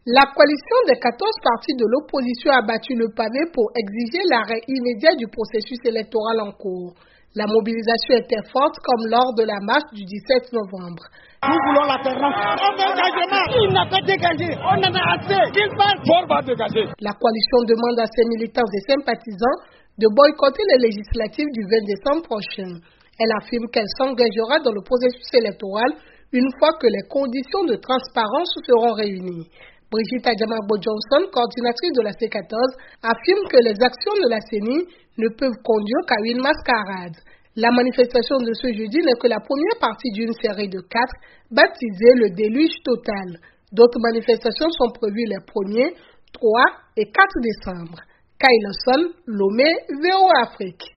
La coalition des 14 partis de l'opposition a battu le pavé pour exiger l'arrêt immédiat du processus électoral en cours. La mobilisation était forte comme lors de la marche du 17 novembre. Nous voulons l'alternance. On veut engagement. Il n'a pas dégagé. On en a assez. Qu'il parle. Fort va dégager. La coalition demande à ses militants et sympathisants de boycotter les législatives du 20 décembre prochain. Elle affirme qu'elle s'engagera dans le processus électoral une fois que les conditions de transparence seront réunies. Brigitte Adjamagbo Johnson, coordinatrice de la C14, affirme que les actions de la CENI ne peuvent conduire qu'à une mascarade. La manifestation de ce jeudi n'est que la première partie d'une série de 4, baptisée le déluge total. D'autres manifestations sont prévues les 1er, 3 et 4 décembre. Kyle Lomé, VOA Afrique.